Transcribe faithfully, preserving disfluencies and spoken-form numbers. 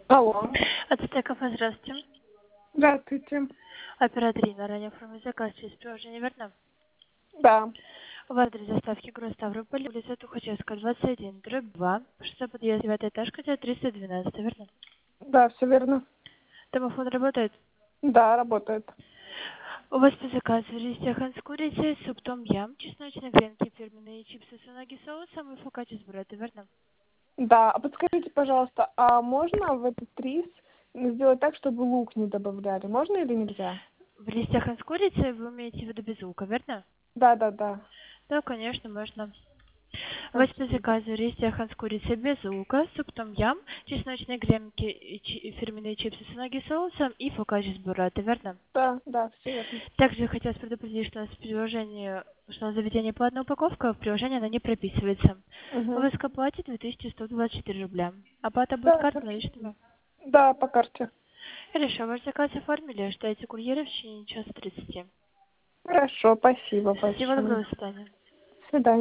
Алло. Ацтеков, здравствуйте. Здравствуйте. Оператор Инна, ранее оформил заказ через приложение, верно? Да. В адрес доставки город Ставрополь, улица Тухачевская, двадцать один, дробь два, шестой подъезд, девятый этаж, хотя триста двенадцать, верно? Да, все верно. Домофон работает? Да, работает. У вас по заказу листья хан с курицей, суп том ям, чесночные гренки, фирменные чипсы с унаги соусом и фокаччи с буррато, верно? Да, а подскажите, пожалуйста, а можно в этот рис сделать так, чтобы лук не добавляли? Можно или нельзя? В листьях хан с курицей вы имеете в виду без лука, верно? Да, да, да. Да, конечно, можно. У вас по Спасибо. заказу листья хан с курицей без лука, суп том ям, чесночные гренки, и чи- фирменные чипсы с унаги соусом и фокаччи с буррато, верно? Да, да, все верно. Также хотелось предупредить, что у нас в приложении, что на заведение платная упаковка, в приложении она не прописывается. Угу. Вы к оплате две тысячи сто двадцать четыре рубля. Оплата будет Да, картой хорошо. наличными. Да, по карте. Хорошо, ваш заказ оформили, ожидайте курьера в течение часа тридцати. Хорошо, спасибо Всего большое. доброго, до свидания. До свидания.